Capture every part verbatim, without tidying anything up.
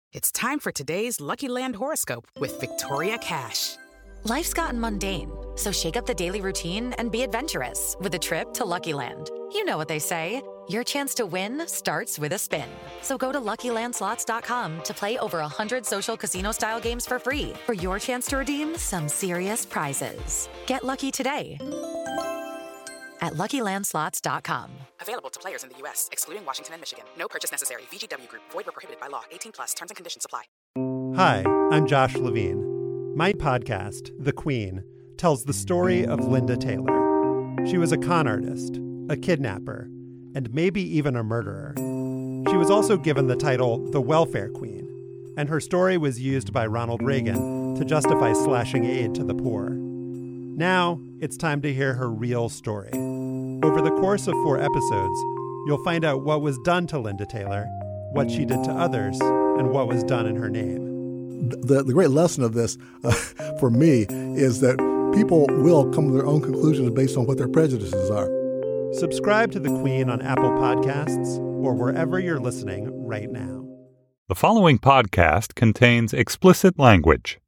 It's time for today's Lucky Land horoscope with Victoria Cash. Life's gotten mundane, so shake up the daily routine and be adventurous with a trip to Lucky Land. You know what they say, your chance to win starts with a spin. So go to Lucky Land Slots dot com to play over one hundred social casino-style games for free for your chance to redeem some serious prizes. Get lucky today at Lucky Land Slots dot com. Available to players in the U S, excluding Washington and Michigan. No purchase necessary. V G W Group. Void where prohibited by law. eighteen plus. Terms and conditions apply. Hi, I'm Josh Levine. My podcast, The Queen, tells the story of Linda Taylor. She was a con artist, a kidnapper, and maybe even a murderer. She was also given the title the Welfare Queen, and her story was used by Ronald Reagan to justify slashing aid to the poor. Now, it's time to hear her real story. Over the course of four episodes, you'll find out what was done to Linda Taylor, what she did to others, and what was done in her name. The, the great lesson of this, uh, for me, is that people will come to their own conclusions based on what their prejudices are. Subscribe to The Queen on Apple Podcasts or wherever you're listening right now. The following podcast contains explicit language.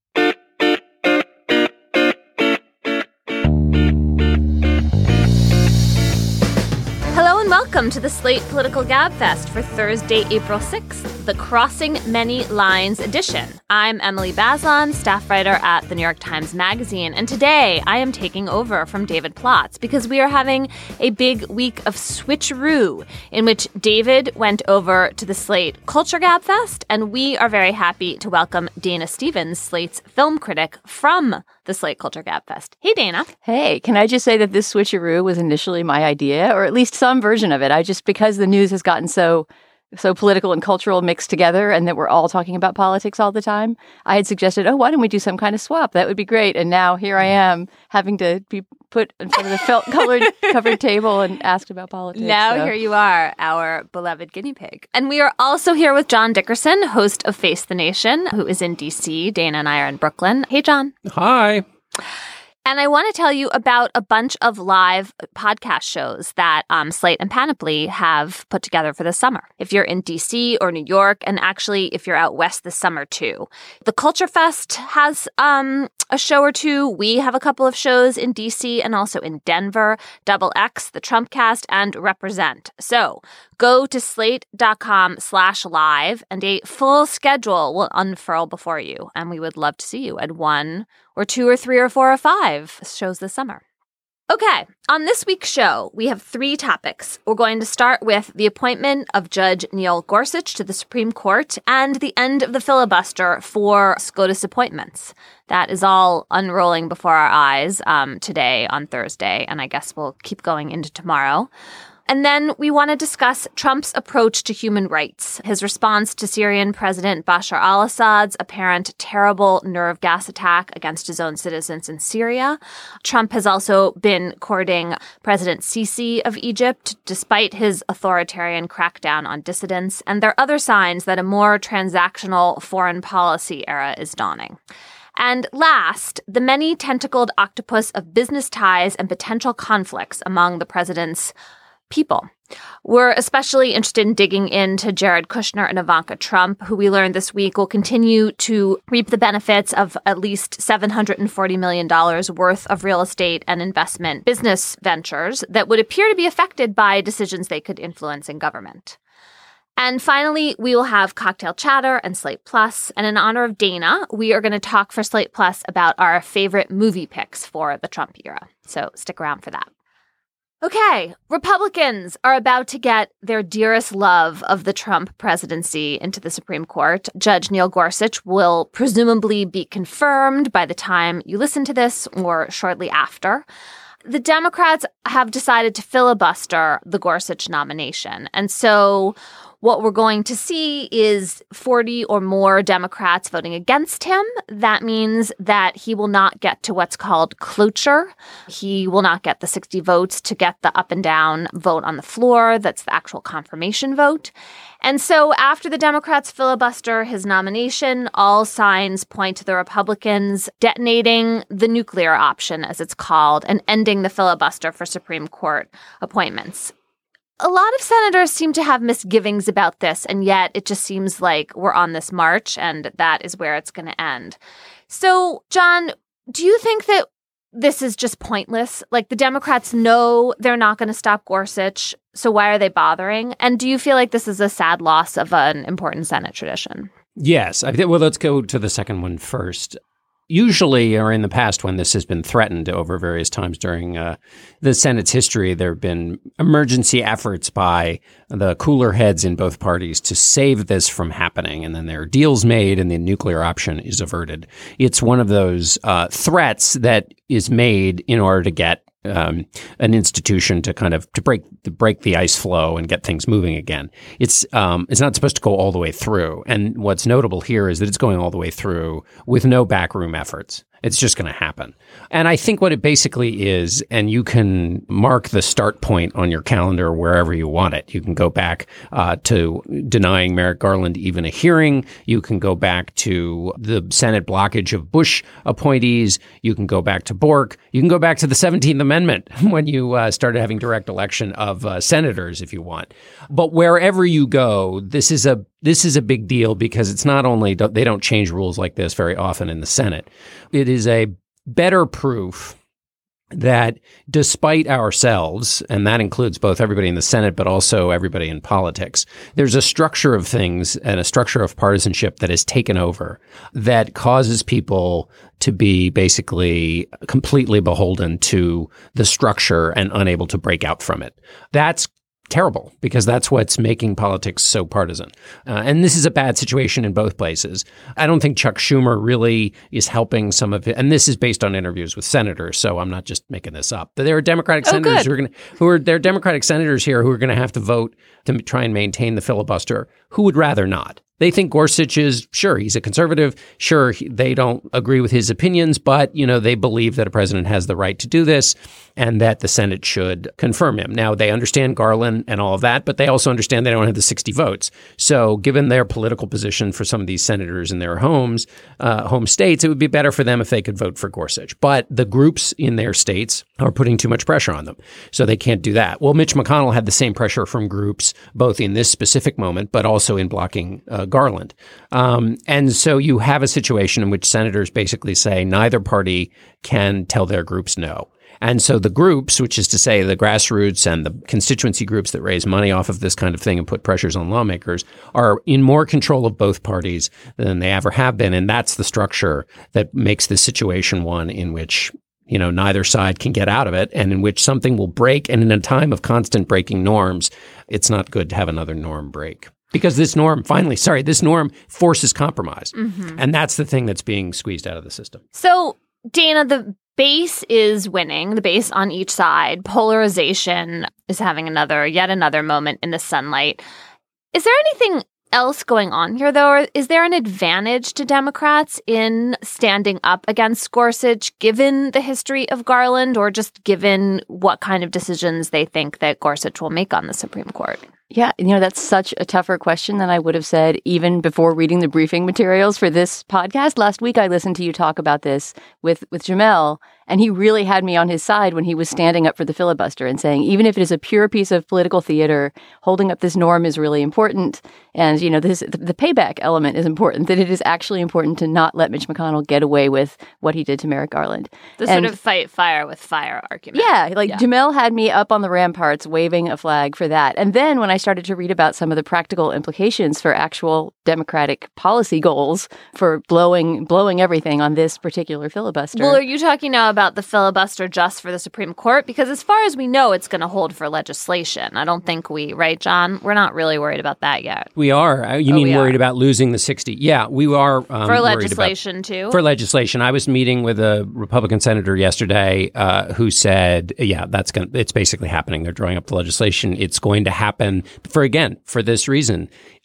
Hello and welcome to the Slate Political Gabfest for Thursday, April sixth, the Crossing Many Lines edition. I'm Emily Bazelon, staff writer at the New York Times Magazine, and today I am taking over from David Plotz because we are having a big week of switcheroo in which David went over to the Slate Culture Gabfest, and we are very happy to welcome Dana Stevens, Slate's film critic, from the Slate Culture Gabfest. Hey, Dana. Hey, can I just say that this switcheroo was initially my idea, or at least some version of it. I just, because the news has gotten so so political and cultural mixed together and that we're all talking about politics all the time, I had suggested, oh, why don't we do some kind of swap? That would be great. And now here I am having to be put in front of the felt colored covered table and asked about politics. Now so. Here you are, our beloved guinea pig. And we are also here with John Dickerson, host of Face the Nation, who is in D C. Dana and I are in Brooklyn. Hey, John. Hi. And I want to tell you about a bunch of live podcast shows that um, Slate and Panoply have put together for the summer. If you're in D C or New York, and actually if you're out west this summer too. The Culture Fest has um, a show or two. We have a couple of shows in D C and also in Denver. Double X, the Trump Cast, and Represent. So go to slate.com slash live and a full schedule will unfurl before you. And we would love to see you at one or two or three or four or five shows this summer. Okay, on this week's show, we have three topics. We're going to start with the appointment of Judge Neil Gorsuch to the Supreme Court and the end of the filibuster for SCOTUS appointments. That is all unrolling before our eyes um, today on Thursday, and I guess we'll keep going into tomorrow. And then we want to discuss Trump's approach to human rights, his response to Syrian President Bashar al-Assad's apparent terrible nerve gas attack against his own citizens in Syria. Trump has also been courting President Sisi of Egypt, despite his authoritarian crackdown on dissidents. And there are other signs that a more transactional foreign policy era is dawning. And last, the many tentacled octopus of business ties and potential conflicts among the president's people. We're especially interested in digging into Jared Kushner and Ivanka Trump, who we learned this week will continue to reap the benefits of at least seven hundred forty million dollars worth of real estate and investment business ventures that would appear to be affected by decisions they could influence in government. And finally, we will have Cocktail Chatter and Slate Plus. And in honor of Dana, we are going to talk for Slate Plus about our favorite movie picks for the Trump era. So stick around for that. Okay, Republicans are about to get their dearest love of the Trump presidency into the Supreme Court. Judge Neil Gorsuch will presumably be confirmed by the time you listen to this or shortly after. The Democrats have decided to filibuster the Gorsuch nomination. And so what we're going to see is forty or more Democrats voting against him. That means that he will not get to what's called cloture. He will not get the sixty votes to get the up and down vote on the floor. That's the actual confirmation vote. And so after the Democrats filibuster his nomination, all signs point to the Republicans detonating the nuclear option, as it's called, and ending the filibuster for Supreme Court appointments. a lot of senators seem to have misgivings about this, and yet it just seems like we're on this march, and that is where it's going to end. So, John, do you think that this is just pointless? Like, the Democrats know they're not going to stop Gorsuch, so why are they bothering? And do you feel like this is a sad loss of an important Senate tradition? Yes. I think, well, let's go to the second one first. Usually, or in the past when this has been threatened over various times during uh, the Senate's history, there have been emergency efforts by the cooler heads in both parties to save this from happening. And then there are deals made and the nuclear option is averted. It's one of those uh, threats that is made in order to get Um, an institution to kind of to break to break the ice flow and get things moving again. It's um, it's not supposed to go all the way through. And what's notable here is that it's going all the way through with no backroom efforts. It's just going to happen. And I think what it basically is, and you can mark the start point on your calendar wherever you want it. You can go back uh, to denying Merrick Garland even a hearing. You can go back to the Senate blockage of Bush appointees. You can go back to Bork. You can go back to the seventeenth Amendment when you uh, started having direct election of uh, senators if you want. But wherever you go, this is a This is a big deal because it's not only they don't change rules like this very often in the Senate. It is a better proof that despite ourselves, and that includes both everybody in the Senate, but also everybody in politics, there's a structure of things and a structure of partisanship that has taken over that causes people to be basically completely beholden to the structure and unable to break out from it. That's terrible, because that's what's making politics so partisan. Uh, and this is a bad situation in both places. I don't think Chuck Schumer really is helping some of it. And this is based on interviews with senators, so I'm not just making this up. But there are Democratic oh, senators good. who are going to, who are, there are Democratic senators here who are going to have to vote to try and maintain the filibuster, who would rather not. They think Gorsuch is, sure, he's a conservative. Sure, he, they don't agree with his opinions, but, you know, they believe that a president has the right to do this and that the Senate should confirm him. Now, they understand Garland and all of that, but they also understand they don't have the sixty votes. So given their political position for some of these senators in their homes, uh, home states, it would be better for them if they could vote for Gorsuch. But the groups in their states are putting too much pressure on them, so they can't do that. Well, Mitch McConnell had the same pressure from groups, both in this specific moment, but also in blocking uh, Garland. Um, and so you have a situation in which senators basically say neither party can tell their groups no. And so the groups, which is to say the grassroots and the constituency groups that raise money off of this kind of thing and put pressures on lawmakers, are in more control of both parties than they ever have been. And that's the structure that makes this situation one in which, you know, neither side can get out of it, and in which something will break. And in a time of constant breaking norms, it's not good to have another norm break. Because this norm, finally, sorry, this norm forces compromise. Mm-hmm. And that's the thing that's being squeezed out of the system. So, Dana, the base is winning, the base on each side. Polarization is having another, yet another moment in the sunlight. Is there anything else going on here, though? Or is there an advantage to Democrats in standing up against Gorsuch, given the history of Garland, or just given what kind of decisions they think that Gorsuch will make on the Supreme Court? Yeah, you know, that's such a tougher question than I would have said even before reading the briefing materials for this podcast. Last week, I listened to you talk about this with, with Jamel, and he really had me on his side when he was standing up for the filibuster and saying, even if it is a pure piece of political theater, holding up this norm is really important. And, you know, this, the payback element is important, that it is actually important to not let Mitch McConnell get away with what he did to Merrick Garland. The and, sort of fight fire with fire argument. Yeah, like yeah. Jamel had me up on the ramparts waving a flag for that. And then when I started to read about some of the practical implications for actual Democratic policy goals for blowing blowing everything on this particular filibuster. Well, are you talking now about the filibuster just for the Supreme Court? Because as far as we know, it's going to hold for legislation. I don't think we, right, John? We're not really worried about that yet. We are. You oh, mean worried are. about losing the sixty? Yeah, we are. Um, for legislation, about, too? For legislation. I was meeting with a Republican senator yesterday uh, who said, yeah, that's going it's basically happening. They're drawing up the legislation. It's going to happen for, again, for this reason.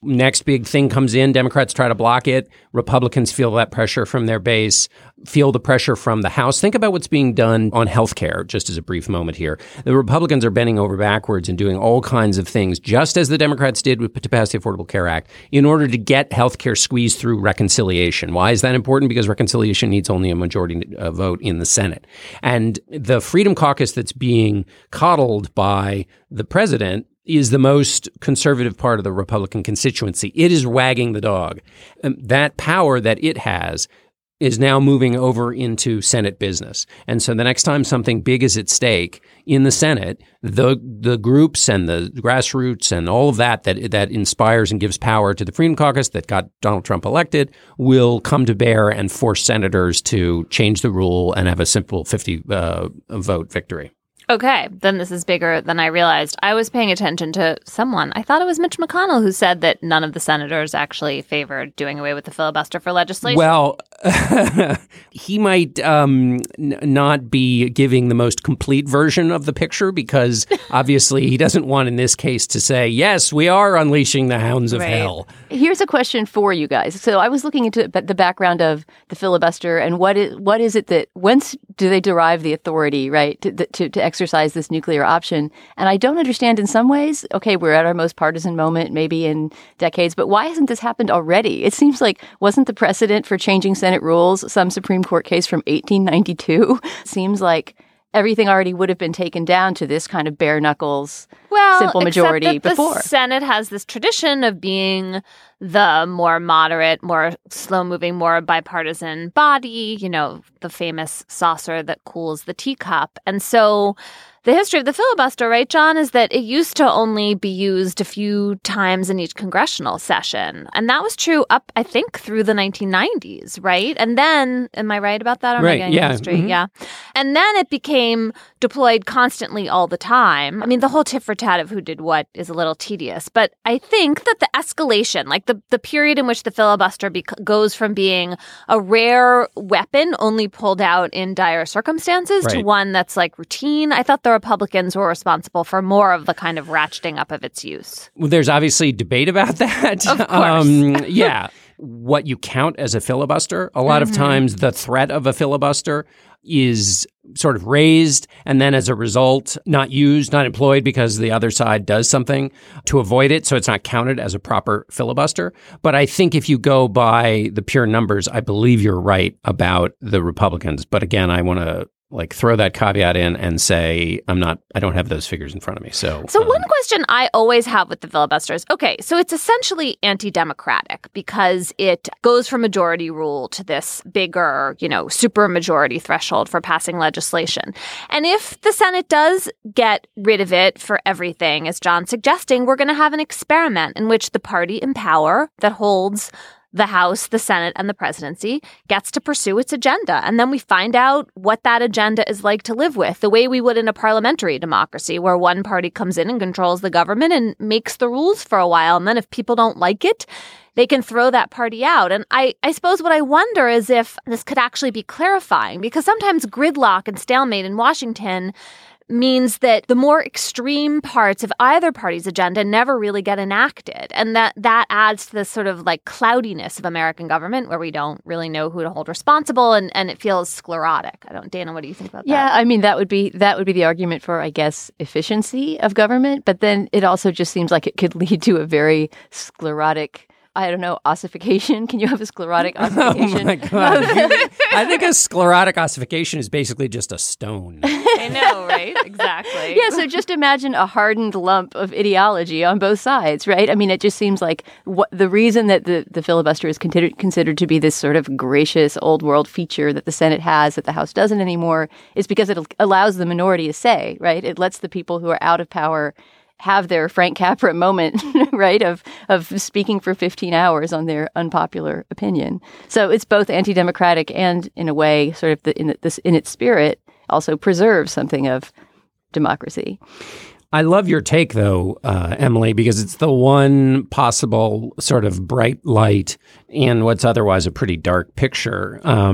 Next big thing comes in, Democrats try to block it. Republicans feel that pressure from their base, feel the pressure from the House. Think about what's being done on health care, just as a brief moment here. The Republicans are bending over backwards and doing all kinds of things, just as the Democrats did with, to pass the Affordable Care Act, in order to get health care squeezed through reconciliation. Why is that important? Because reconciliation needs only a majority uh, vote in the Senate. And the Freedom Caucus that's being coddled by the president is the most conservative part of the Republican constituency. It is wagging the dog. And that power that it has is now moving over into Senate business. And so the next time something big is at stake in the Senate, the the groups and the grassroots and all of that that that inspires and gives power to the Freedom Caucus that got Donald Trump elected will come to bear and force senators to change the rule and have a simple fifty uh, vote victory. Okay, then this is bigger than I realized. I was paying attention to someone. I thought it was Mitch McConnell who said that none of the senators actually favored doing away with the filibuster for legislation. Well, he might um, n- not be giving the most complete version of the picture because obviously he doesn't want in this case to say, yes, we are unleashing the hounds of right. hell. Here's a question for you guys. So I was looking into the background of the filibuster and what is, what is it that, whence do they derive the authority, right, to, to, to exercise this nuclear option? And I don't understand in some ways, okay, we're at our most partisan moment maybe in decades, but why hasn't this happened already? It seems like, wasn't the precedent for changing Senate rules some Supreme Court case from eighteen ninety-two? Seems like everything already would have been taken down to this kind of bare knuckles, well, simple majority except that before. The Senate has this tradition of being the more moderate, more slow-moving, more bipartisan body, you know, the famous saucer that cools the teacup. And so the history of the filibuster, right, John, is that it used to only be used a few times in each congressional session. And that was true up, I think, through the nineteen nineties, right? And then, am I right about that? Or am right, I getting yeah. history? Mm-hmm. Yeah. And then it became deployed constantly all the time. I mean, the whole tit for tat of who did what is a little tedious. But I think that the escalation, like the, the period in which the filibuster bec- goes from being a rare weapon only pulled out in dire circumstances right. to one that's like routine, I thought the Republicans were responsible for more of the kind of ratcheting up of its use. Well, there's obviously debate about that. Of course. Um, yeah. What you count as a filibuster, a lot mm-hmm. of times the threat of a filibuster is sort of raised and then as a result not used, not employed because the other side does something to avoid it. So it's not counted as a proper filibuster. But I think if you go by the pure numbers, I believe you're right about the Republicans. But again, I want to like throw that caveat in and say I'm not, I don't have those figures in front of me. So, so um, one question I always have with the filibuster is, okay, so it's essentially anti-democratic because it goes from majority rule to this bigger, you know, super majority threshold for passing legislation. And if the Senate does get rid of it for everything, as John's suggesting, we're going to have an experiment in which the party in power that holds the House, the Senate, and the presidency gets to pursue its agenda. And then we find out what that agenda is like to live with, the way we would in a parliamentary democracy where one party comes in and controls the government and makes the rules for a while. And then if people don't like it, they can throw that party out. And I, I suppose what I wonder is if this could actually be clarifying, because sometimes gridlock and stalemate in Washington means that the more extreme parts of either party's agenda never really get enacted. And that that adds to this sort of like cloudiness of American government where we don't really know who to hold responsible and, and it feels sclerotic. I don't, Dana, what do you think about yeah, that? Yeah, I mean, that would be that would be the argument for, I guess, efficiency of government. But then it also just seems like it could lead to a very sclerotic, I don't know, ossification. Can you have a sclerotic ossification? Oh, my God. I think a sclerotic ossification is basically just a stone. I know, right? Exactly. Yeah, so just imagine a hardened lump of ideology on both sides, right? I mean, it just seems like what, the reason that the, the filibuster is considered, considered to be this sort of gracious old world feature that the Senate has that the House doesn't anymore is because it allows the minority to say, right? It lets the people who are out of power have their Frank Capra moment, right, of of speaking for fifteen hours on their unpopular opinion. So it's both anti-democratic and, in a way, sort of the, in, the, this, in its spirit, also preserves something of democracy. I love your take, though, uh, Emily, because it's the one possible sort of bright light in what's otherwise a pretty dark picture. Um,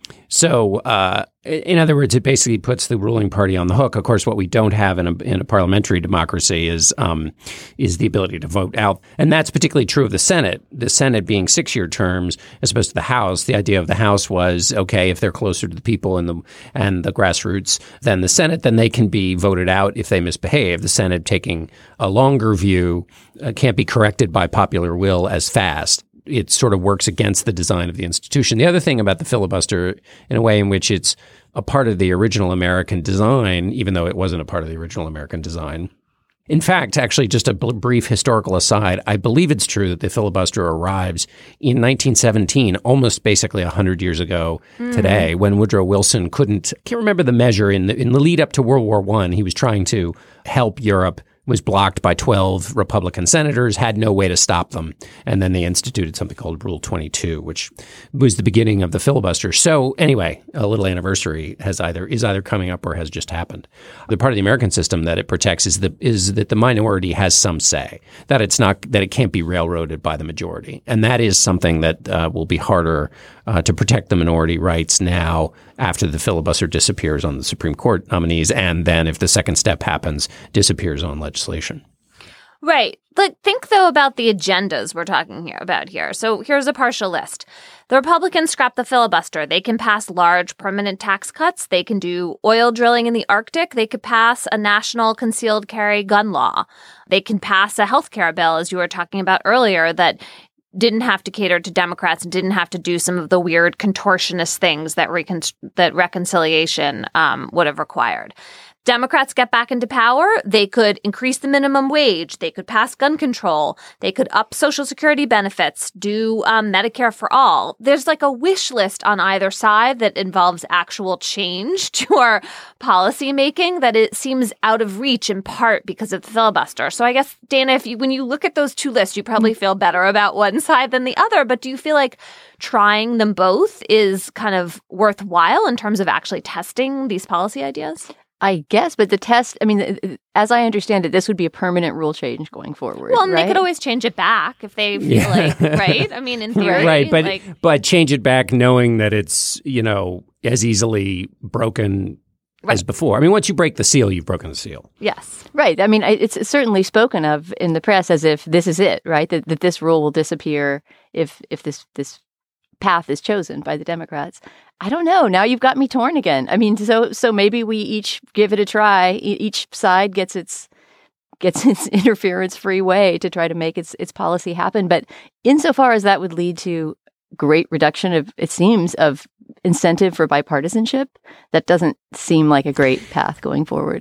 So, uh, in other words, it basically puts the ruling party on the hook. Of course, what we don't have in a, in a parliamentary democracy is um, is the ability to vote out. And that's particularly true of the Senate. The Senate being six-year terms as opposed to the House. The idea of the House was, okay, if they're closer to the people and the and the grassroots than the Senate, then they can be voted out if they misbehave. The Senate, taking a longer view, uh, can't be corrected by popular will as fast. It sort of works against the design of the institution. The other thing about the filibuster, in a way in which it's a part of the original American design, even though it wasn't a part of the original American design. In fact, actually, just a b- brief historical aside, I believe it's true that the filibuster arrives in nineteen seventeen, almost basically one hundred years ago mm. today, when Woodrow Wilson couldn't, I can't remember the measure, in the, in the lead up to World War One, he was trying to help Europe, was blocked by twelve Republican senators, had no way to stop them. And then they instituted something called Rule twenty-two, which was the beginning of the filibuster. So anyway, a little anniversary has either is either coming up or has just happened. The part of the American system that it protects is the is that the minority has some say, that it's not that it can't be railroaded by the majority. And that is something that uh, will be harder uh, to protect the minority rights now after the filibuster disappears on the Supreme Court nominees, and then if the second step happens, disappears on legislation. Right. Like, think, though, about the agendas we're talking here about here. So here's a partial list. The Republicans scrap the filibuster. They can pass large permanent tax cuts. They can do oil drilling in the Arctic. They could pass a national concealed carry gun law. They can pass a health care bill, as you were talking about earlier, that didn't have to cater to Democrats and didn't have to do some of the weird contortionist things that recon- that reconciliation um, would have required. Democrats get back into power, they could increase the minimum wage, they could pass gun control, they could up Social Security benefits, do um, Medicare for all. There's like a wish list on either side that involves actual change to our policy making that it seems out of reach in part because of the filibuster. So I guess, Dana, if you when you look at those two lists, you probably feel better about one side than the other. But do you feel like trying them both is kind of worthwhile in terms of actually testing these policy ideas? I guess, but the test, I mean, as I understand it, this would be a permanent rule change going forward. Well, and right? they could always change it back if they feel Yeah. like, right? I mean, in theory. Right, but, like, but change it back knowing that it's, you know, as easily broken Right. as before. I mean, once you break the seal, you've broken the seal. yes. Right. I mean, I- it's certainly spoken of in the press as if this is it, right? That, that this rule will disappear if if this this path is chosen by the Democrats. I don't know. Now you've got me torn again. I mean, so so maybe we each give it a try. E- each side gets its gets its interference-free way to try to make its its policy happen. But insofar as that would lead to great reduction of, it seems, of incentive for bipartisanship, that doesn't seem like a great path going forward.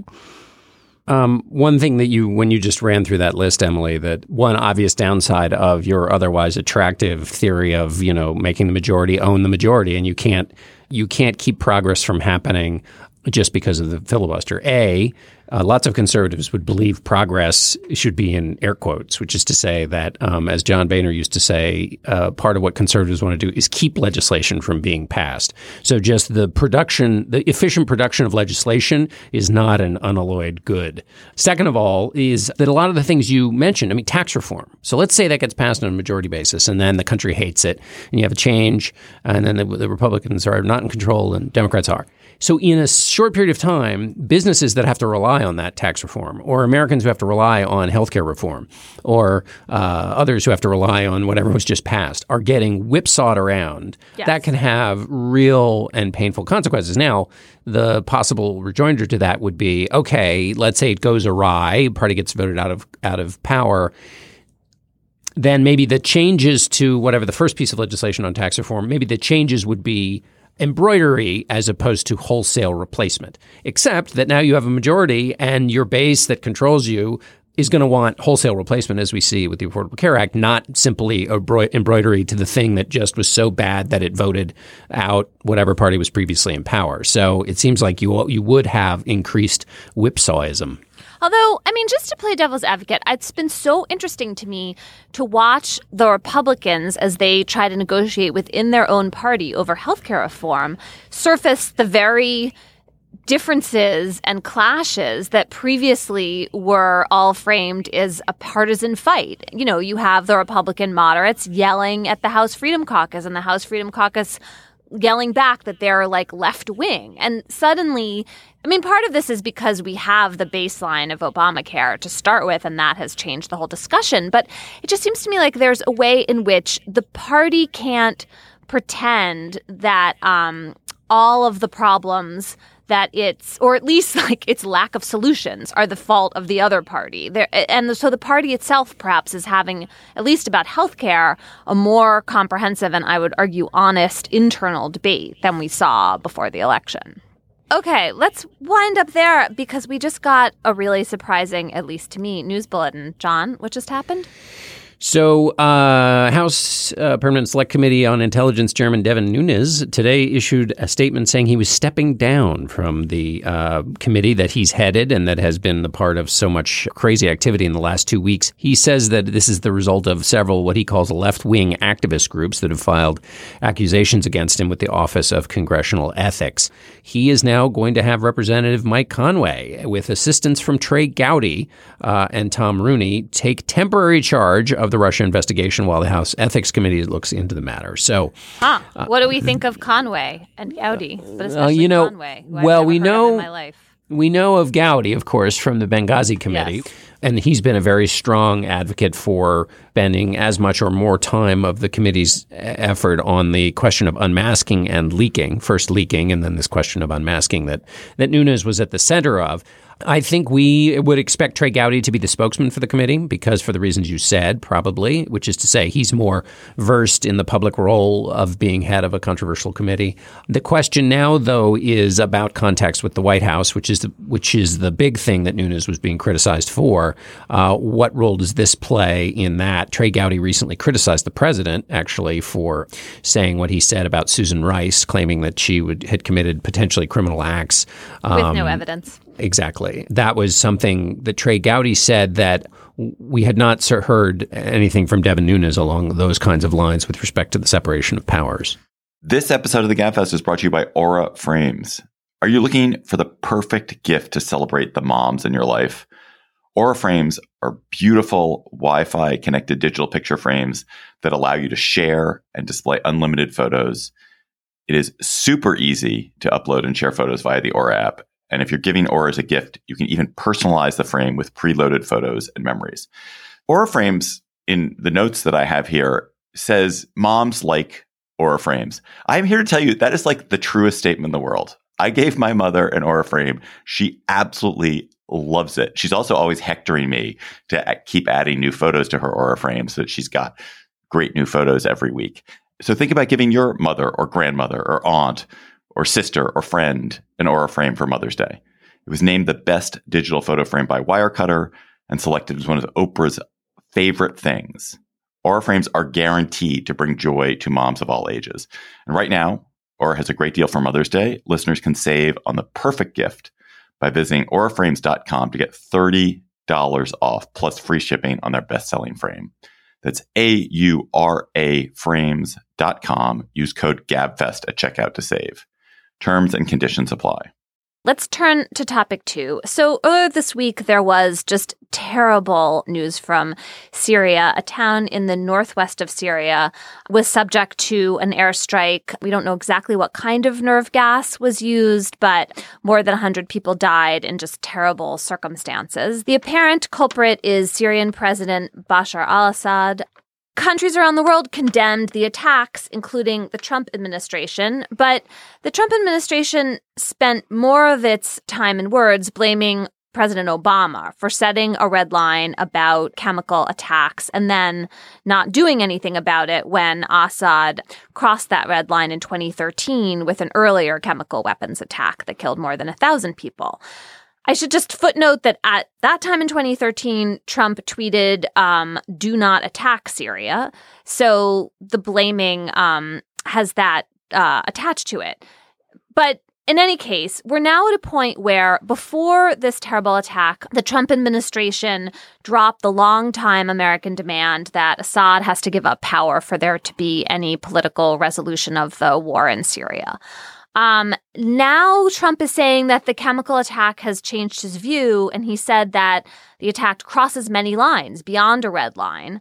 Um, one thing that you, when you just ran through that list, Emily, that one obvious downside of your otherwise attractive theory of, you know, making the majority own the majority, and you can't, you can't keep progress from happening just because of the filibuster. A, uh, lots of conservatives would believe progress should be in air quotes, which is to say that, um, as John Boehner used to say, uh, part of what conservatives want to do is keep legislation from being passed. So just the production, the efficient production of legislation is not an unalloyed good. Second of all is that a lot of the things you mentioned, I mean, tax reform. So let's say that gets passed on a majority basis and then the country hates it and you have a change and then the, the Republicans are not in control and Democrats are. So in a short period of time, businesses that have to rely on that tax reform, or Americans who have to rely on healthcare reform, or uh, others who have to rely on whatever was just passed, are getting whipsawed around. Yes. That can have real and painful consequences. Now, the possible rejoinder to that would be, okay, let's say it goes awry, party gets voted out of out of power. Then maybe the changes to whatever the first piece of legislation on tax reform, maybe the changes would be embroidery as opposed to wholesale replacement, except that now you have a majority and your base that controls you is going to want wholesale replacement, as we see with the Affordable Care Act, not simply embroidery to the thing that just was so bad that it voted out whatever party was previously in power. So it seems like you you would have increased whipsawism. Although, I mean, just to play devil's advocate, it's been so interesting to me to watch the Republicans as they try to negotiate within their own party over healthcare reform surface the very differences and clashes that previously were all framed as a partisan fight. You know, you have the Republican moderates yelling at the House Freedom Caucus, and the House Freedom Caucus yelling back that they're like left wing. And suddenly, I mean, part of this is because we have the baseline of Obamacare to start with, and that has changed the whole discussion. But it just seems to me like there's a way in which the party can't pretend that um, all of the problems that it's, or at least like its lack of solutions, are the fault of the other party. There, and so the party itself perhaps is having, at least about healthcare, a more comprehensive and I would argue honest internal debate than we saw before the election. Okay, let's wind up there because we just got a really surprising, at least to me, news bulletin. John, what just happened? So, uh, House uh, Permanent Select Committee on Intelligence Chairman Devin Nunes today issued a statement saying he was stepping down from the uh, committee that he's headed and that has been the part of so much crazy activity in the last two weeks. He says that this is the result of several what he calls left-wing activist groups that have filed accusations against him with the Office of Congressional Ethics. He is now going to have Representative Mike Conway, with assistance from Trey Gowdy uh, and Tom Rooney, take temporary charge of the Russia investigation while the House Ethics Committee looks into the matter. So, huh. uh, what do we think of Conway and Gowdy, but especially uh, you know, Conway, who well, I've never we heard know of in my life. We know of Gowdy, of course, from the Benghazi Committee. Yes. And he's been a very strong advocate for spending as much or more time of the committee's effort on the question of unmasking and leaking, first leaking, and then this question of unmasking that, that Nunes was at the center of. I think we would expect Trey Gowdy to be the spokesman for the committee because for the reasons you said, probably, which is to say he's more versed in the public role of being head of a controversial committee. The question now, though, is about contacts with the White House, which is the, which is the big thing that Nunes was being criticized for. Uh, what role does this play in that? Trey Gowdy recently criticized the president, actually, for saying what he said about Susan Rice, claiming that she would, had committed potentially criminal acts. With um, no evidence. Exactly. That was something that Trey Gowdy said that we had not heard anything from Devin Nunes along those kinds of lines with respect to the separation of powers. This episode of the Gabfest is brought to you by Aura Frames. Are you looking for the perfect gift to celebrate the moms in your life? Aura Frames are beautiful Wi-Fi connected digital picture frames that allow you to share and display unlimited photos. It is super easy to upload and share photos via the Aura app. And if you're giving Aura as a gift, you can even personalize the frame with preloaded photos and memories. Aura Frames, in the notes that I have here, says moms like Aura Frames. I'm here to tell you that is like the truest statement in the world. I gave my mother an Aura frame. She absolutely loves it. She's also always hectoring me to keep adding new photos to her Aura frame so that she's got great new photos every week. So think about giving your mother or grandmother or aunt or sister or friend an Aura frame for Mother's Day. It was named the best digital photo frame by Wirecutter and selected as one of Oprah's favorite things. Aura frames are guaranteed to bring joy to moms of all ages. And right now, Aura has a great deal for Mother's Day. Listeners can save on the perfect gift by visiting aura frames dot com to get thirty dollars off plus free shipping on their best-selling frame. That's A U R A frames dot com. Use code GABFEST at checkout to save. Terms and conditions apply. Let's turn to topic two. So earlier this week, there was just terrible news from Syria. A town in the northwest of Syria was subject to an airstrike. We don't know exactly what kind of nerve gas was used, but more than one hundred people died in just terrible circumstances. The apparent culprit is Syrian President Bashar al-Assad. Countries around the world condemned the attacks, including the Trump administration, but the Trump administration spent more of its time and words blaming President Obama for setting a red line about chemical attacks and then not doing anything about it when Assad crossed that red line in twenty thirteen with an earlier chemical weapons attack that killed more than a thousand people. I should just footnote that at that time in twenty thirteen, Trump tweeted, um, do not attack Syria. So the blaming um, has that uh, attached to it. But in any case, we're now at a point where before this terrible attack, the Trump administration dropped the long-time American demand that Assad has to give up power for there to be any political resolution of the war in Syria. Um, now Trump is saying that the chemical attack has changed his view, and he said that the attack crosses many lines beyond a red line.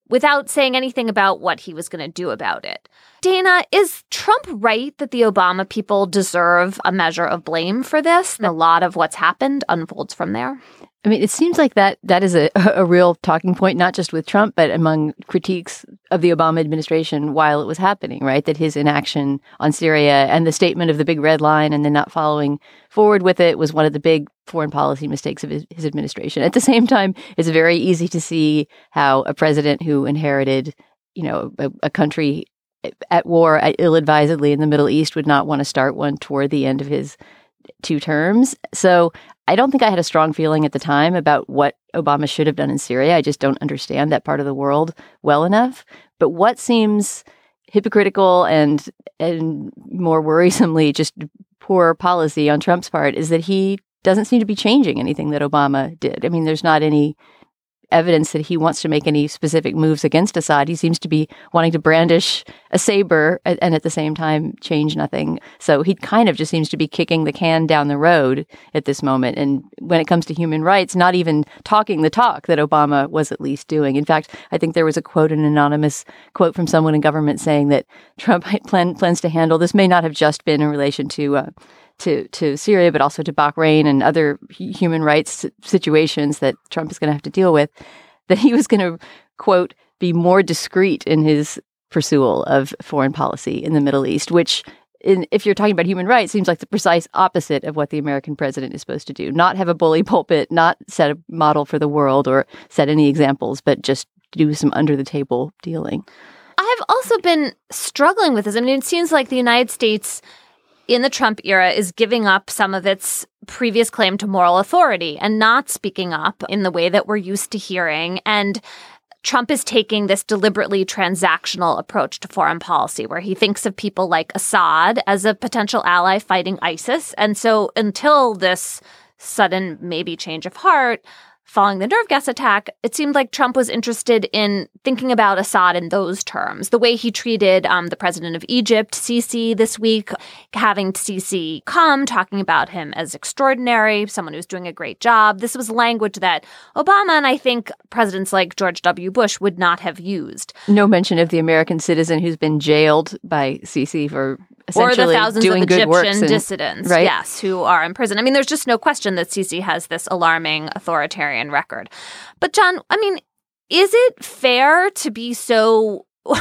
without saying anything about what he was going to do about it. Dana, is Trump right that the Obama people deserve a measure of blame for this? A lot of what's happened unfolds from there. I mean, it seems like that that is a, a real talking point, not just with Trump, but among critiques of the Obama administration while it was happening, right? That his inaction on Syria and the statement of the big red line and then not following forward with it was one of the big foreign policy mistakes of his, his administration. At the same time, it's very easy to see how a president who inherited, you know, a, a country at war ill-advisedly in the Middle East would not want to start one toward the end of his two terms. So I don't think I had a strong feeling at the time about what Obama should have done in Syria. I just don't understand that part of the world well enough. But what seems hypocritical and and more worrisomely just poor policy on Trump's part is that he doesn't seem to be changing anything that Obama did. I mean, there's not any evidence that he wants to make any specific moves against Assad. He seems to be wanting to brandish a saber and at the same time change nothing. So he kind of just seems to be kicking the can down the road at this moment. And when it comes to human rights, not even talking the talk that Obama was at least doing. In fact, I think there was a quote, an anonymous quote from someone in government saying that Trump plan, plans to handle, this may not have just been in relation to uh, to to Syria, but also to Bahrain and other human rights situations that Trump is going to have to deal with, that he was going to, quote, be more discreet in his pursuit of foreign policy in the Middle East, which, in, if you're talking about human rights, seems like the precise opposite of what the American president is supposed to do. Not have a bully pulpit, not set a model for the world or set any examples, but just do some under-the-table dealing. I have also been struggling with this. I mean, it seems like the United States in the Trump era is giving up some of its previous claim to moral authority and not speaking up in the way that we're used to hearing. And Trump is taking this deliberately transactional approach to foreign policy, where he thinks of people like Assad as a potential ally fighting ISIS. And so until this sudden maybe change of heart following the nerve gas attack, it seemed like Trump was interested in thinking about Assad in those terms. The way he treated um, the president of Egypt, Sisi, this week, having Sisi come, talking about him as extraordinary, someone who's doing a great job. This was language that Obama and I think presidents like George W. Bush would not have used. No mention of the American citizen who's been jailed by Sisi for or the thousands doing of good Egyptian and, dissidents, right? yes, who are in prison. I mean, there's just no question that Sisi has this alarming authoritarian record. But John, I mean, is it fair to be so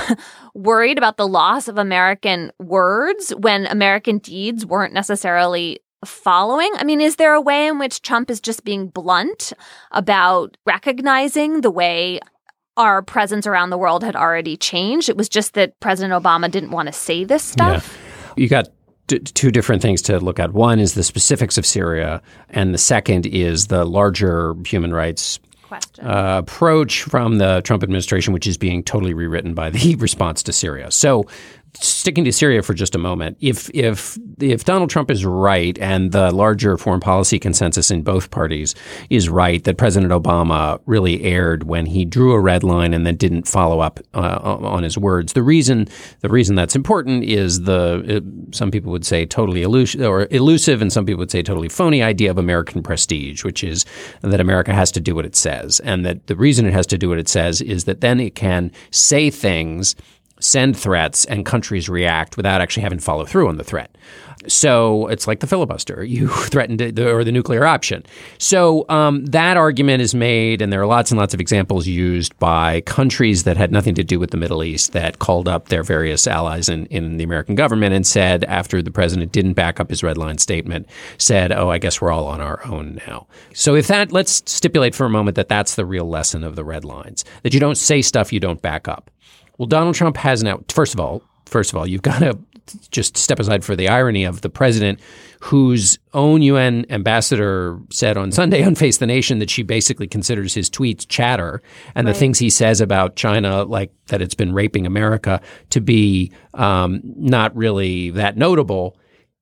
worried about the loss of American words when American deeds weren't necessarily following? I mean, is there a way in which Trump is just being blunt about recognizing the way our presence around the world had already changed? It was just that President Obama didn't want to say this stuff? Yeah. You got d- two different things to look at. One is the specifics of Syria, and the second is the larger human rights uh, approach from the Trump administration, which is being totally rewritten by the response to Syria. So sticking to Syria for just a moment, if if if Donald Trump is right and the larger foreign policy consensus in both parties is right, that President Obama really erred when he drew a red line and then didn't follow up uh, on his words. The reason the reason that's important is the uh, some people would say totally elusive or elusive, and some people would say totally phony idea of American prestige, which is that America has to do what it says, and that the reason it has to do what it says is that then it can say things, send threats, and countries react without actually having to follow through on the threat. So it's like the filibuster. You threatened it, or the nuclear option. So um, that argument is made, and there are lots and lots of examples used by countries that had nothing to do with the Middle East that called up their various allies in, in the American government and said, after the president didn't back up his red line statement, said, oh, I guess we're all on our own now. So if that, let's stipulate for a moment that that's the real lesson of the red lines, that you don't say stuff you don't back up. Well, Donald Trump has now, first of all, first of all, you've got to just step aside for the irony of the president whose own U N ambassador said on Sunday on Face the Nation that she basically considers his tweets chatter and right. the things he says about China, like that it's been raping America, to be um, not really that notable.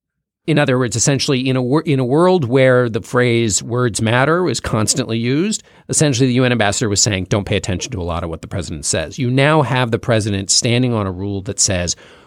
In other words, essentially, in a wor- in a world where the phrase "words matter" was constantly used, essentially the U N ambassador was saying, "Don't pay attention to a lot of what the president says." You now have the president standing on a rule that says,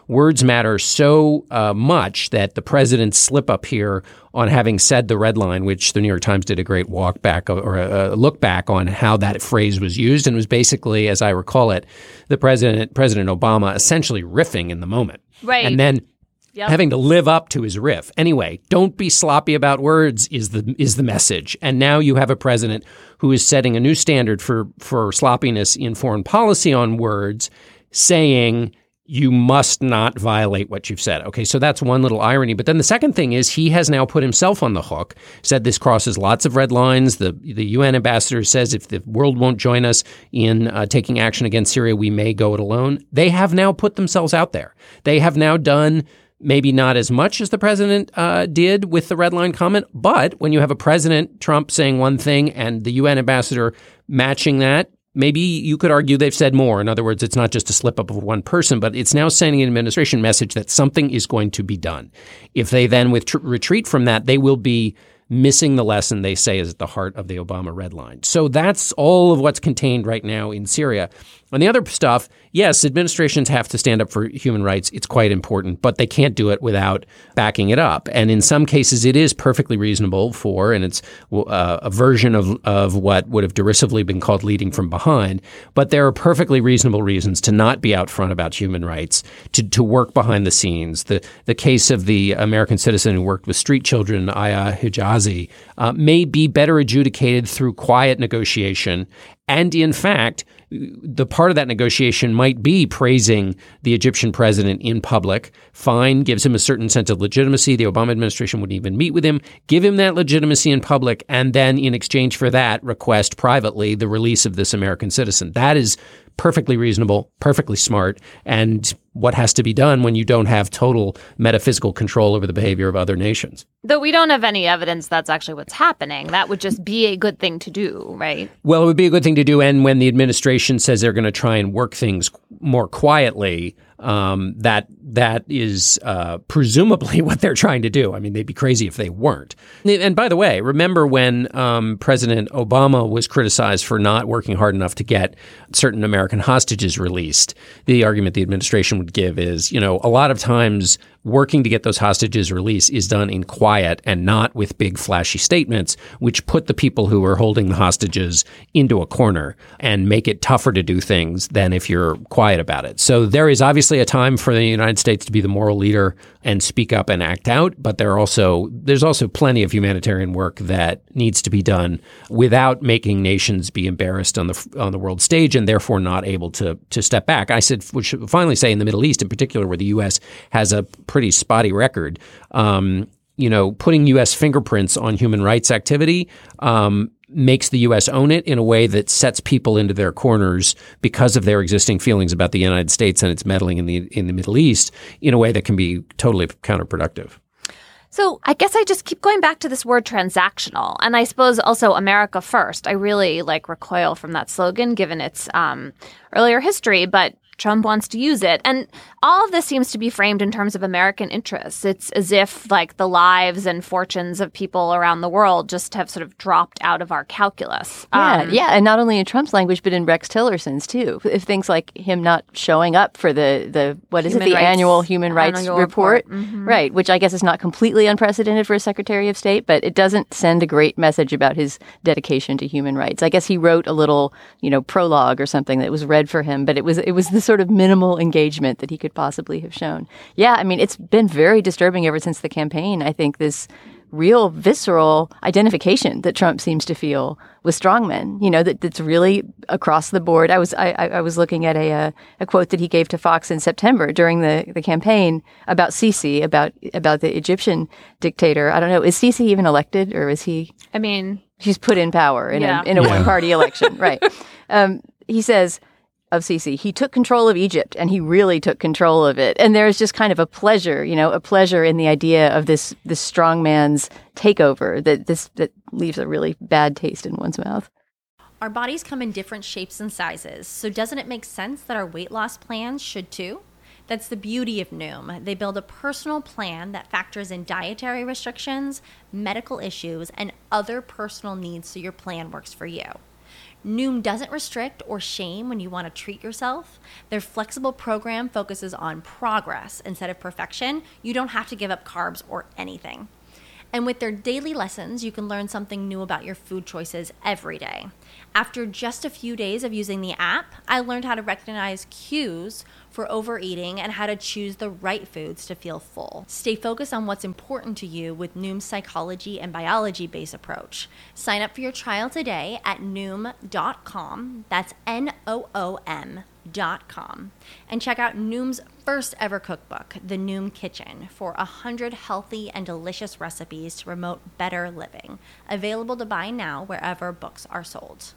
words matter so uh, much that the president's slip up here on having said the red line, which the New York Times did a great walk back or a, a look back on how that phrase was used. And it was basically, as I recall it, the president, President Obama essentially riffing in the moment. Right. And then Yep. having to live up to his riff. Anyway, don't be sloppy about words is the is the message. And now you have a president who is setting a new standard for, for sloppiness in foreign policy on words, saying you must not violate what you've said. Okay, so that's one little irony. But then the second thing is he has now put himself on the hook, said this crosses lots of red lines. The the U N ambassador says if the world won't join us in uh, taking action against Syria, we may go it alone. They have now put themselves out there. They have now done maybe not as much as the president uh, did with the red line comment, but when you have a president, Trump, saying one thing and the U N ambassador matching that, maybe you could argue they've said more. In other words, it's not just a slip up of one person, but it's now sending an administration message that something is going to be done. If they then with tr- retreat from that, they will be missing the lesson they say is at the heart of the Obama red line. So that's all of what's contained right now in Syria. On the other stuff, yes, administrations have to stand up for human rights. It's quite important, but they can't do it without backing it up. And in some cases, it is perfectly reasonable for, and it's uh, a version of, of what would have derisively been called leading from behind, but there are perfectly reasonable reasons to not be out front about human rights, to, to work behind the scenes. The, the case of the American citizen who worked with street children, Aya Hijazi, uh, may be better adjudicated through quiet negotiation. And in fact, the part of that negotiation might be praising the Egyptian president in public. Fine, gives him a certain sense of legitimacy. The Obama administration wouldn't even meet with him, give him that legitimacy in public, and then in exchange for that, request privately the release of this American citizen. That is perfectly reasonable, perfectly smart, and what has to be done when you don't have total metaphysical control over the behavior of other nations. Though we don't have any evidence that's actually what's happening. That would just be a good thing to do, right? Well, it would be a good thing to do. And when the administration says they're going to try and work things more quietly, um, that that is uh, presumably what they're trying to do. I mean, they'd be crazy if they weren't. And by the way, remember when um, President Obama was criticized for not working hard enough to get certain American hostages released? The argument the administration would give is, you know, a lot of times working to get those hostages released is done in quiet and not with big flashy statements, which put the people who are holding the hostages into a corner and make it tougher to do things than if you're quiet about it. So there is obviously a time for the United States to be the moral leader and speak up and act out, but there are also there's also plenty of humanitarian work that needs to be done without making nations be embarrassed on the on the world stage and therefore not able to to step back. I said, we should finally say in the Middle East in particular, where the U S has a pretty spotty record, um, you know, putting U S fingerprints on human rights activity um, makes the U S own it in a way that sets people into their corners because of their existing feelings about the United States and its meddling in the in the Middle East in a way that can be totally counterproductive. So I guess I just keep going back to this word transactional. And I suppose also America first. I really like recoil from that slogan given its um, earlier history, but Trump wants to use it. And all of this seems to be framed in terms of American interests. It's as if like the lives and fortunes of people around the world just have sort of dropped out of our calculus. Yeah, Um, yeah, and not only in Trump's language, but in Rex Tillerson's too. If things like him not showing up for the, the what is Human it, the rights- annual human rights annual report, report. Mhm. right, which I guess is not completely unprecedented for a Secretary of State, but it doesn't send a great message about his dedication to human rights. I guess he wrote a little, you know, prologue or something that was read for him, but it was it was the sort of minimal engagement that he could possibly have shown. Yeah, I mean, it's been very disturbing ever since the campaign. I think this real visceral identification that Trump seems to feel with strongmen, you know, that that's really across the board. I was I, I was looking at a, a a quote that he gave to Fox in September during the, the campaign about Sisi, about about the Egyptian dictator. I don't know, is Sisi even elected, or is he? I mean, he's put in power in Yeah. a in a Yeah. one party election, right? Um, he says of Sisi, he took control of Egypt, and he really took control of it. And there's just kind of a pleasure, you know, a pleasure in the idea of this this strong man's takeover that this that leaves a really bad taste in one's mouth. Our bodies come in different shapes and sizes, so doesn't it make sense that our weight loss plans should too? That's the beauty of Noom. They build a personal plan that factors in dietary restrictions, medical issues, and other personal needs so your plan works for you. Noom doesn't restrict or shame when you want to treat yourself. Their flexible program focuses on progress instead of perfection. You don't have to give up carbs or anything. And with their daily lessons, you can learn something new about your food choices every day. After just a few days of using the app, I learned how to recognize cues for overeating and how to choose the right foods to feel full. Stay focused on what's important to you with Noom's psychology and biology-based approach. Sign up for your trial today at noom dot com. That's N O O M dot com. And check out Noom's first ever cookbook, The Noom Kitchen, for one hundred healthy and delicious recipes to promote better living. Available to buy now wherever books are sold.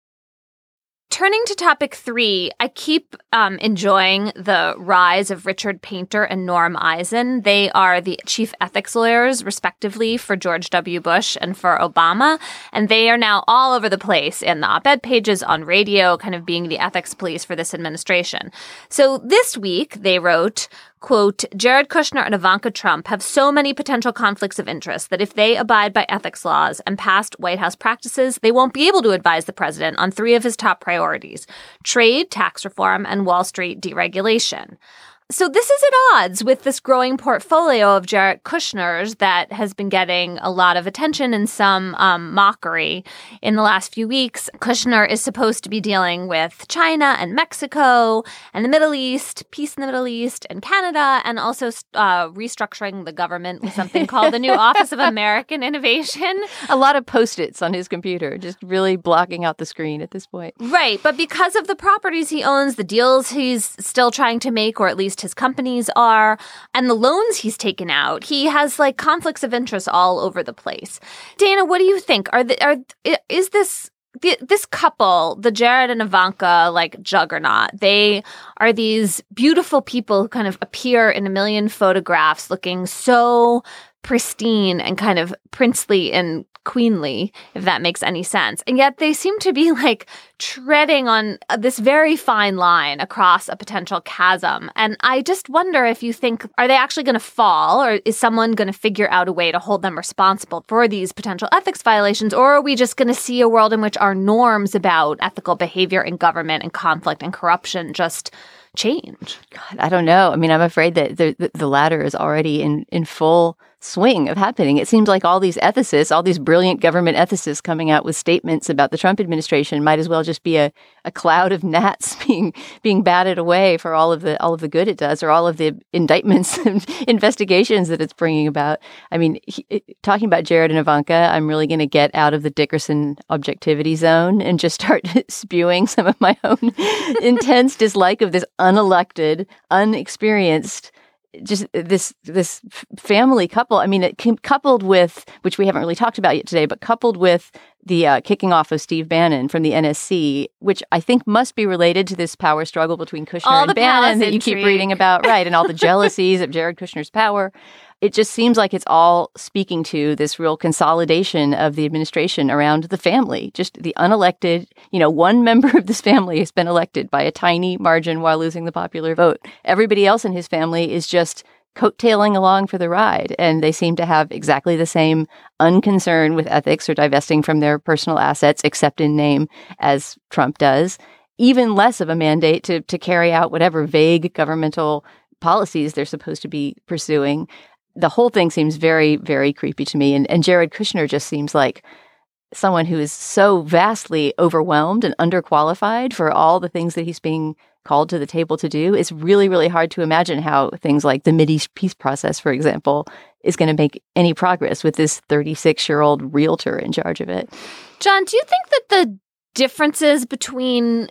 Turning to topic three, I keep um, enjoying the rise of Richard Painter and Norm Eisen. They are the chief ethics lawyers, respectively, for George W. Bush and for Obama. And they are now all over the place in the op-ed pages, on radio, kind of being the ethics police for this administration. So this week, they wrote, quote, Jared Kushner and Ivanka Trump have so many potential conflicts of interest that if they abide by ethics laws and past White House practices, they won't be able to advise the president on three of his top priorities: trade, tax reform, and Wall Street deregulation. So this is at odds with this growing portfolio of Jared Kushner's that has been getting a lot of attention and some um, mockery in the last few weeks. Kushner is supposed to be dealing with China and Mexico and the Middle East, peace in the Middle East and Canada, and also uh, restructuring the government with something called the new Office of American Innovation. A lot of Post-its on his computer, just really blocking out the screen at this point. Right. But because of the properties he owns, the deals he's still trying to make, or at least his companies are, and the loans he's taken out, he has like conflicts of interest all over the place. Dana, what do you think? Are the, are is this this couple, the Jared and Ivanka, like juggernaut? They are these beautiful people who kind of appear in a million photographs looking so pristine and kind of princely and queenly, if that makes any sense. And yet they seem to be like treading on this very fine line across a potential chasm. And I just wonder if you think, are they actually going to fall, or is someone going to figure out a way to hold them responsible for these potential ethics violations? Or are we just going to see a world in which our norms about ethical behavior in government and conflict and corruption just change? God, I don't know. I mean, I'm afraid that the, the latter is already in, in full swing of happening. It seems like all these ethicists, all these brilliant government ethicists coming out with statements about the Trump administration might as well just be a, a cloud of gnats being being batted away for all of the all of the good it does, or all of the indictments and investigations that it's bringing about. I mean, he, talking about Jared and Ivanka, I'm really going to get out of the Dickerson objectivity zone and just start spewing some of my own intense dislike of this unelected, unexperienced, just this this family couple. I mean, it coupled with, which we haven't really talked about yet today, but coupled with the uh, kicking off of Steve Bannon from the N S C, which I think must be related to this power struggle between Kushner all and Bannon that you intrigue. keep reading about, right? And all the jealousies of Jared Kushner's power. It just seems like it's all speaking to this real consolidation of the administration around the family. Just the unelected, you know, one member of this family has been elected by a tiny margin while losing the popular vote. Everybody else in his family is just coattailing along for the ride. And they seem to have exactly the same unconcern with ethics or divesting from their personal assets, except in name, as Trump does. Even less of a mandate to, to carry out whatever vague governmental policies they're supposed to be pursuing. The whole thing seems very, very creepy to me. And, and Jared Kushner just seems like someone who is so vastly overwhelmed and underqualified for all the things that he's being called to the table to do. It's really, really hard to imagine how things like the Mideast peace process, for example, is going to make any progress with this thirty-six-year-old realtor in charge of it. John, do you think that the differences between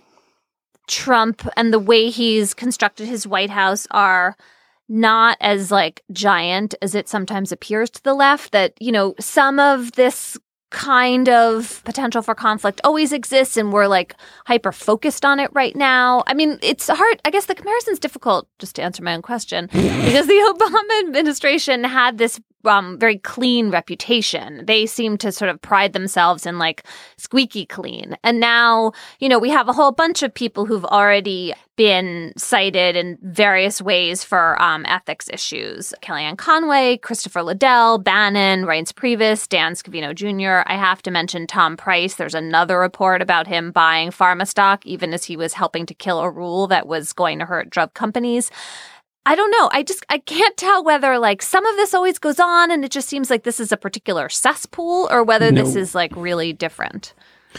Trump and the way he's constructed his White House are not as like giant as it sometimes appears to the left? That, you know, some of this kind of potential for conflict always exists and we're like hyper focused on it right now. I mean, it's hard. I guess the comparison's difficult, just to answer my own question, because the Obama administration had this um, very clean reputation. They seem to sort of pride themselves in like squeaky clean. And now, you know, we have a whole bunch of people who've already been cited in various ways for um, ethics issues. Kellyanne Conway, Christopher Liddell, Bannon, Reince Priebus, Dan Scavino Junior I have to mention Tom Price. There's another report about him buying pharma stock, even as he was helping to kill a rule that was going to hurt drug companies. I don't know. I just I can't tell whether like some of this always goes on and it just seems like this is a particular cesspool or whether no. this is like really different.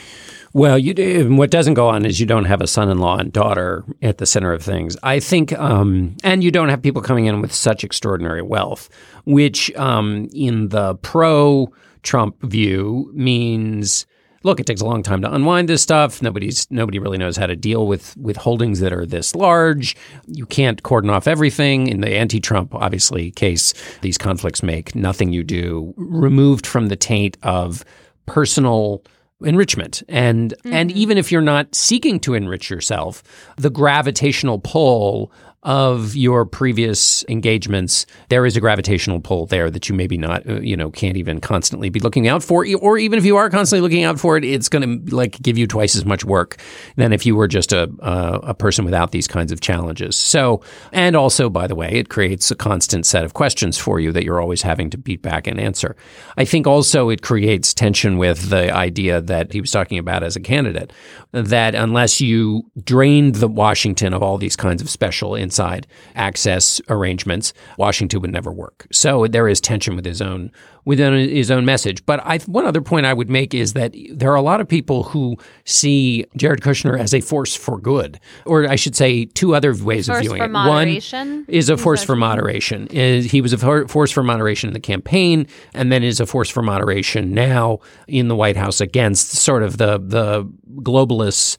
Well, you, what doesn't go on is you don't have a son-in-law and daughter at the center of things. I think, um, and you don't have people coming in with such extraordinary wealth, which um, in the pro-Trump view means, look, it takes a long time to unwind this stuff. Nobody's nobody really knows how to deal with, with holdings that are this large. You can't cordon off everything. In the anti-Trump, obviously, case, these conflicts make nothing you do removed from the taint of personal enrichment. And mm-hmm. and even if you're not seeking to enrich yourself, the gravitational pull of your previous engagements, there is a gravitational pull there that you maybe not, you know, can't even constantly be looking out for. Or even if you are constantly looking out for it, it's going to like give you twice as much work than if you were just a, a a person without these kinds of challenges. So, and also, by the way, it creates a constant set of questions for you that you're always having to beat back and answer. I think also it creates tension with the idea that he was talking about as a candidate, that unless you drained the Washington of all these kinds of special inside access arrangements, Washington would never work. So there is tension with his own within his own message. But I, one other point I would make is that there are a lot of people who see Jared Kushner as a force for good, or I should say two other ways force of viewing for it. Moderation? One is a force for moderation. He was a force for moderation in the campaign, and then is a force for moderation now in the White House against sort of the the globalists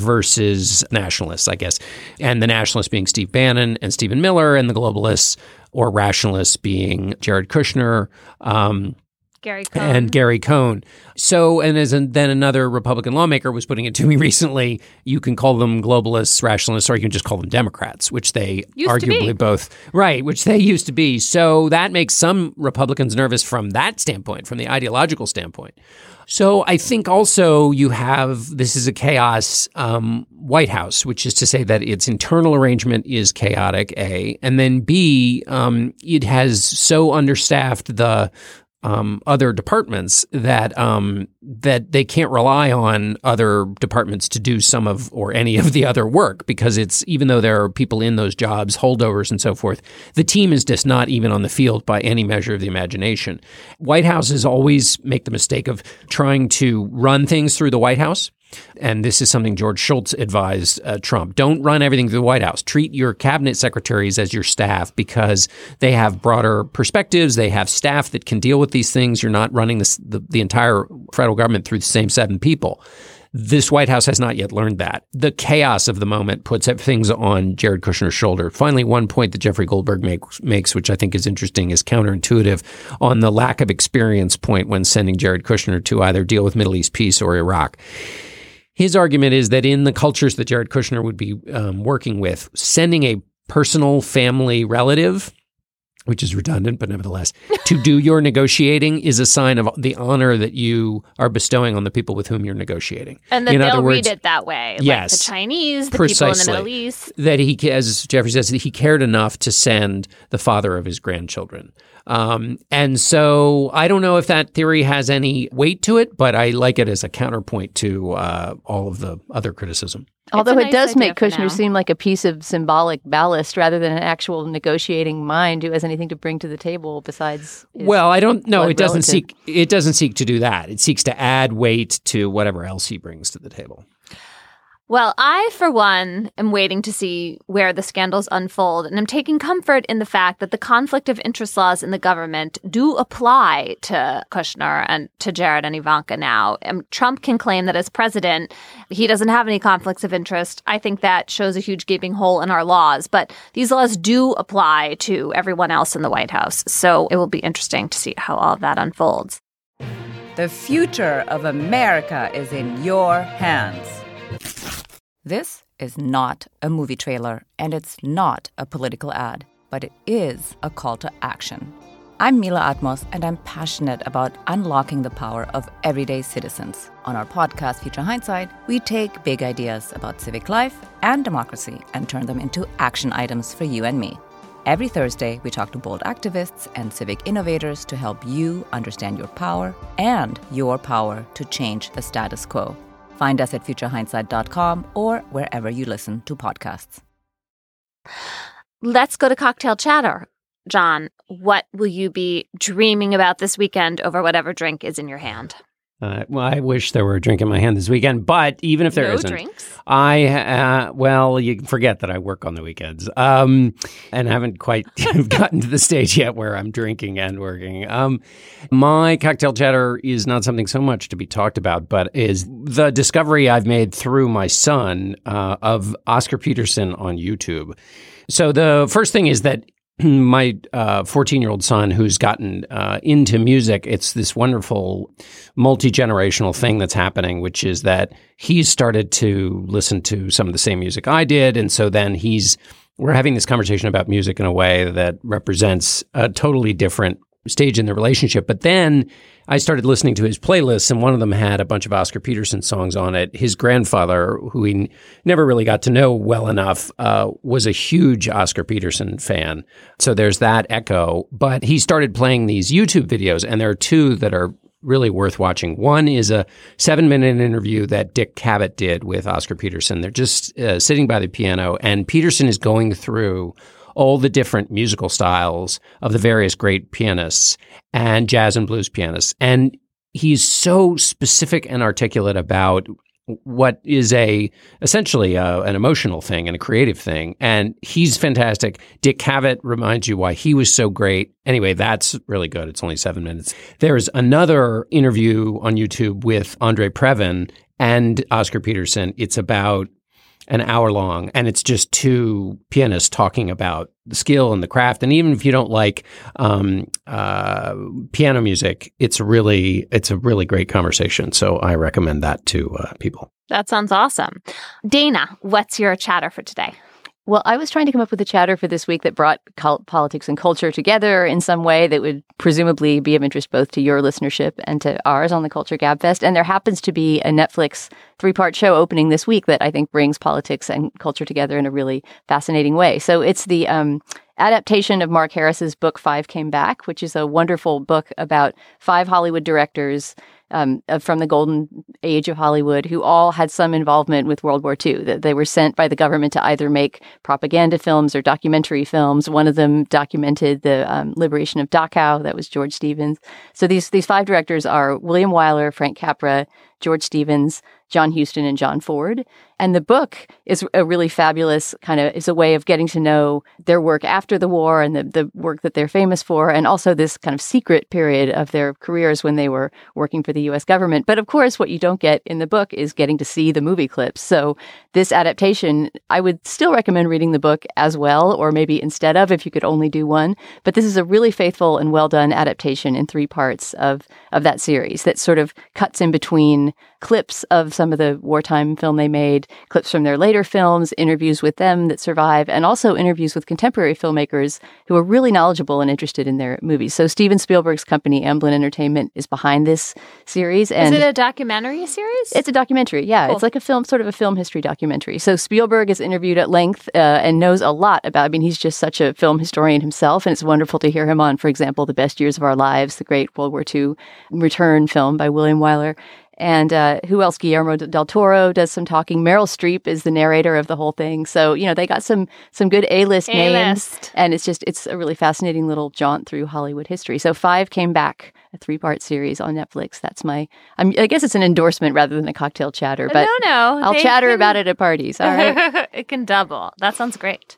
versus nationalists, I guess. And the nationalists being Steve Bannon and Stephen Miller, and the globalists or rationalists being Jared Kushner, um, Gary Cohn. and Gary Cohn. So, and as an, then another Republican lawmaker was putting it to me recently, you can call them globalists, rationalists, or you can just call them Democrats, which they used arguably both, right, which they used to be. So that makes some Republicans nervous from that standpoint, from the ideological standpoint. So I think also you have, this is a chaos um, White House, which is to say that its internal arrangement is chaotic, A, and then B, um, it has so understaffed the Um, other departments that um, that they can't rely on other departments to do some of or any of the other work, because it's, even though there are people in those jobs, holdovers and so forth, the team is just not even on the field by any measure of the imagination. White Houses always make the mistake of trying to run things through the White House. And this is something George Shultz advised uh, Trump. Don't run everything through the White House. Treat your cabinet secretaries as your staff, because they have broader perspectives. They have staff that can deal with these things. You're not running this, the, the entire federal government through the same seven people. This White House has not yet learned that. The chaos of the moment puts things on Jared Kushner's shoulder. Finally, one point that Jeffrey Goldberg make, makes, which I think is interesting, is counterintuitive on the lack of experience point when sending Jared Kushner to either deal with Middle East peace or Iraq. His argument is that in the cultures that Jared Kushner would be um, working with, sending a personal family relative, which is redundant, but nevertheless, to do your negotiating is a sign of the honor that you are bestowing on the people with whom you're negotiating. And that in they'll other words, read it that way. Yes. Like the Chinese, the precisely, people in the Middle East. That he, as Jeffrey says, that he cared enough to send the father of his grandchildren. Um, and so I don't know if that theory has any weight to it, but I like it as a counterpoint to uh, all of the other criticism. Although nice it does make Kushner now. seem like a piece of symbolic ballast rather than an actual negotiating mind who has anything to bring to the table besides. Well, I don't know. It doesn't relative. seek. It doesn't seek to do that. It seeks to add weight to whatever else he brings to the table. Well, I, for one, am waiting to see where the scandals unfold, and I'm taking comfort in the fact that the conflict of interest laws in the government do apply to Kushner and to Jared and Ivanka now. And Trump can claim that as president, he doesn't have any conflicts of interest. I think that shows a huge gaping hole in our laws, but these laws do apply to everyone else in the White House. So it will be interesting to see how all of that unfolds. The future of America is in your hands. This is not a movie trailer, and it's not a political ad, but it is a call to action. I'm Mila Atmos, and I'm passionate about unlocking the power of everyday citizens. On our podcast, Future Hindsight, we take big ideas about civic life and democracy and turn them into action items for you and me. Every Thursday, we talk to bold activists and civic innovators to help you understand your power and your power to change the status quo. Find us at future hindsight dot com or wherever you listen to podcasts. Let's go to cocktail chatter. John, what will you be dreaming about this weekend over whatever drink is in your hand? Uh, well, I wish there were a drink in my hand this weekend, but even if there no isn't, drinks? I, uh, well, you can forget that I work on the weekends um, and haven't quite gotten to the stage yet where I'm drinking and working. Um, my cocktail chatter is not something so much to be talked about, but is the discovery I've made through my son uh, of Oscar Peterson on YouTube. So the first thing is that my uh, fourteen-year-old son who's gotten uh, into music, it's this wonderful multi-generational thing that's happening, which is that he's started to listen to some of the same music I did. And so then he's, we're having this conversation about music in a way that represents a totally different stage in the relationship. But then I started listening to his playlists, and one of them had a bunch of Oscar Peterson songs on it. His grandfather, who he n- never really got to know well enough, uh, was a huge Oscar Peterson fan. So there's that echo. But he started playing these YouTube videos, and there are two that are really worth watching. One is a seven-minute interview that Dick Cavett did with Oscar Peterson. They're just uh, sitting by the piano, and Peterson is going through all the different musical styles of the various great pianists and jazz and blues pianists. And he's so specific and articulate about what is a essentially a, an emotional thing and a creative thing. And he's fantastic. Dick Cavett reminds you why he was so great. Anyway, that's really good. It's only seven minutes. There's another interview on YouTube with Andre Previn and Oscar Peterson. It's about an hour long, and it's just two pianists talking about the skill and the craft. And even if you don't like um, uh, piano music, it's really it's a really great conversation. So I recommend that to uh, people. That sounds awesome. Dana, what's your chatter for today? Well, I was trying to come up with a chatter for this week that brought cult politics and culture together in some way that would presumably be of interest both to your listenership and to ours on the Culture Gabfest. And there happens to be a Netflix three-part show opening this week that I think brings politics and culture together in a really fascinating way. So it's the um, adaptation of Mark Harris's book Five Came Back, which is a wonderful book about five Hollywood directors Um, from the golden age of Hollywood, who all had some involvement with World War Two. That they were sent by the government to either make propaganda films or documentary films. One of them documented the um, liberation of Dachau. That was George Stevens. So these these five directors are William Wyler, Frank Capra, George Stevens, John Huston, and John Ford. And the book is a really fabulous kind of, is a way of getting to know their work after the war and the, the work that they're famous for, and also this kind of secret period of their careers when they were working for the U S government. But of course, what you don't get in the book is getting to see the movie clips. So this adaptation, I would still recommend reading the book as well, or maybe instead of, if you could only do one. But this is a really faithful and well-done adaptation in three parts of, of that series that sort of cuts in between clips of some of the wartime film they made, clips from their later films, interviews with them that survive, and also interviews with contemporary filmmakers who are really knowledgeable and interested in their movies. So Steven Spielberg's company, Amblin Entertainment, is behind this series. And is it a documentary series? It's a documentary, yeah. Cool. It's like a film, sort of a film history documentary. So Spielberg is interviewed at length uh, and knows a lot about, I mean, he's just such a film historian himself, and it's wonderful to hear him on, for example, The Best Years of Our Lives, the great World War Two return film by William Wyler. And uh, who else? Guillermo del Toro does some talking. Meryl Streep is the narrator of the whole thing. So, you know, they got some some good A-list, A-list names. And it's just, it's a really fascinating little jaunt through Hollywood history. So Five Came Back, a three-part series on Netflix. That's my, I'm, I guess it's an endorsement rather than a cocktail chatter. But no, no. I'll they chatter can... about it at parties. All right. It can double. That sounds great.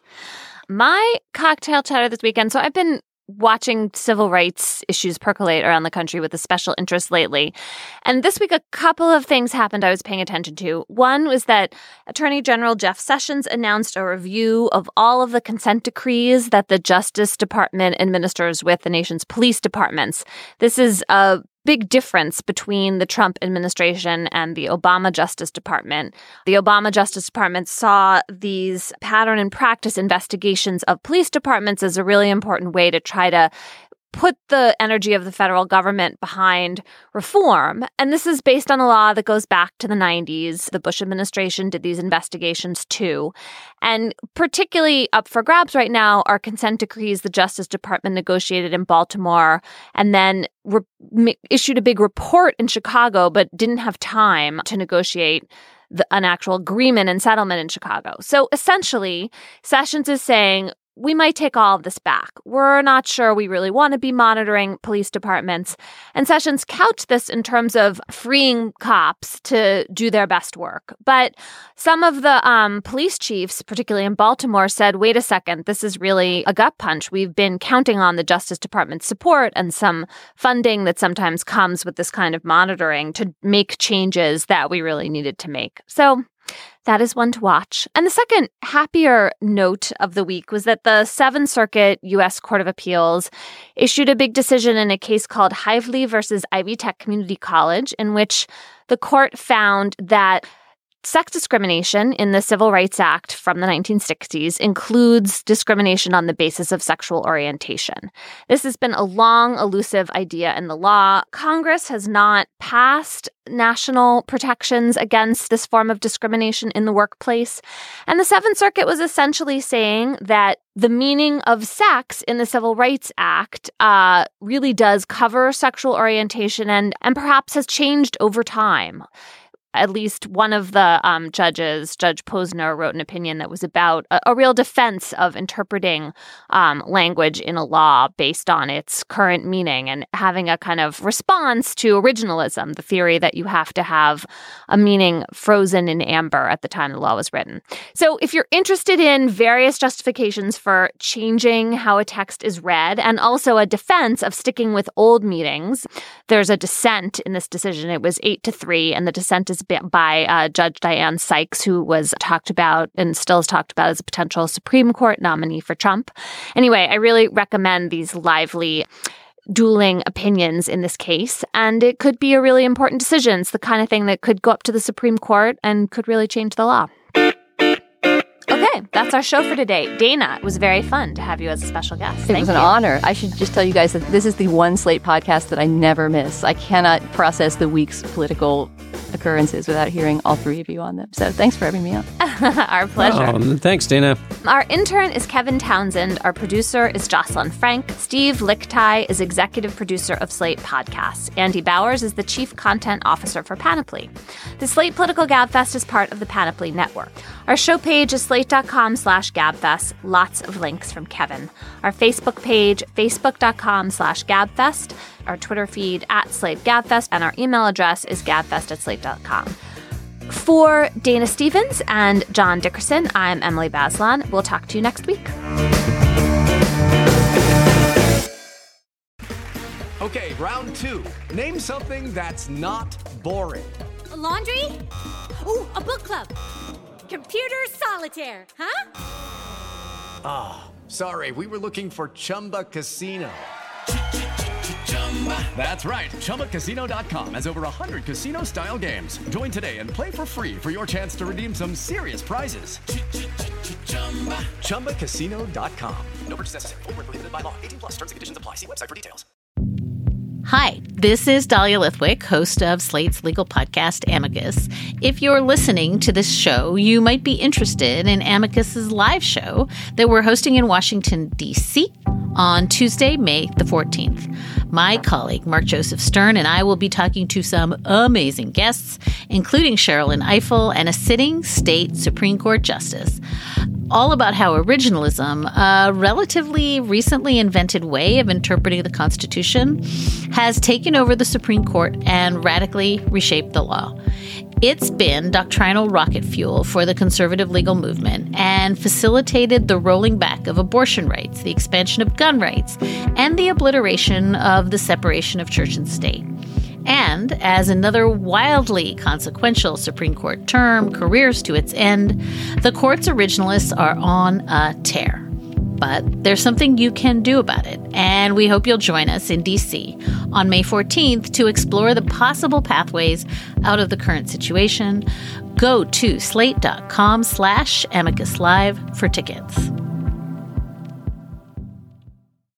My cocktail chatter this weekend. So I've been watching civil rights issues percolate around the country with a special interest lately. And this week, a couple of things happened I was paying attention to. One was that Attorney General Jeff Sessions announced a review of all of the consent decrees that the Justice Department administers with the nation's police departments. This is a big difference between the Trump administration and the Obama Justice Department. The Obama Justice Department saw these pattern and practice investigations of police departments as a really important way to try to put the energy of the federal government behind reform. And this is based on a law that goes back to the nineties. The Bush administration did these investigations too. And particularly up for grabs right now are consent decrees the Justice Department negotiated in Baltimore and then re- issued a big report in Chicago, but didn't have time to negotiate the, an actual agreement and settlement in Chicago. So essentially, Sessions is saying, we might take all of this back. We're not sure we really want to be monitoring police departments. And Sessions couched this in terms of freeing cops to do their best work. But some of the um, police chiefs, particularly in Baltimore, said, wait a second, this is really a gut punch. We've been counting on the Justice Department's support and some funding that sometimes comes with this kind of monitoring to make changes that we really needed to make. So that is one to watch. And the second happier note of the week was that the Seventh Circuit U S Court of Appeals issued a big decision in a case called Hively versus Ivy Tech Community College, in which the court found that sex discrimination in the Civil Rights Act from the nineteen sixties includes discrimination on the basis of sexual orientation. This has been a long, elusive idea in the law. Congress has not passed national protections against this form of discrimination in the workplace. And the Seventh Circuit was essentially saying that the meaning of sex in the Civil Rights Act uh, really does cover sexual orientation and, and perhaps has changed over time. At least one of the um, judges, Judge Posner, wrote an opinion that was about a, a real defense of interpreting um, language in a law based on its current meaning and having a kind of response to originalism, the theory that you have to have a meaning frozen in amber at the time the law was written. So if you're interested in various justifications for changing how a text is read and also a defense of sticking with old meanings, there's a dissent in this decision. It was eight to three, and the dissent is by uh, Judge Diane Sykes, who was talked about and still is talked about as a potential Supreme Court nominee for Trump. Anyway, I really recommend these lively dueling opinions in this case, and it could be a really important decision. It's the kind of thing that could go up to the Supreme Court and could really change the law. Okay, that's our show for today. Dana, it was very fun to have you as a special guest. It Thank was you. an honor. I should just tell you guys that this is the one Slate podcast that I never miss. I cannot process the week's political occurrences without hearing all three of you on them. So thanks for having me on. Our pleasure. Oh, thanks, Dana. Our intern is Kevin Townsend. Our producer is Jocelyn Frank. Steve Lichtai is executive producer of Slate Podcasts. Andy Bowers is the chief content officer for Panoply. The Slate Political Gabfest is part of the Panoply Network. Our show page is slate.com slash gabfest. Lots of links from Kevin. Our Facebook page, facebook.com slash gabfest. Our Twitter feed, at Slate Gabfest. And our email address is gabfest at slate dot com. For Dana Stevens and John Dickerson, I'm Emily Bazelon. We'll talk to you next week. Okay, round two. Name something that's not boring. A laundry? Ooh, a book club. Computer solitaire, huh? Ah, oh, sorry, we were looking for Chumba Casino. That's right. Chumba Casino dot com has over one hundred casino-style games. Join today and play for free for your chance to redeem some serious prizes. Chumba Casino dot com. No purchase necessary. Void where prohibited by law. eighteen plus. Terms and conditions apply. See website for details. Hi, this is Dahlia Lithwick, host of Slate's legal podcast, Amicus. If you're listening to this show, you might be interested in Amicus's live show that we're hosting in Washington, D C on Tuesday, May the fourteenth. My colleague, Mark Joseph Stern, and I will be talking to some amazing guests, including Sherrilyn Ifill and a sitting state Supreme Court justice, all about how originalism, a relatively recently invented way of interpreting the Constitution, has taken over the Supreme Court and radically reshaped the law. It's been doctrinal rocket fuel for the conservative legal movement and facilitated the rolling back of abortion rights, the expansion of gun rights, and the obliteration of the separation of church and state. And as another wildly consequential Supreme Court term careers to its end, the court's originalists are on a tear. But there's something you can do about it, and we hope you'll join us in D C on May fourteenth to explore the possible pathways out of the current situation. Go to slate.com slash amicus live for tickets.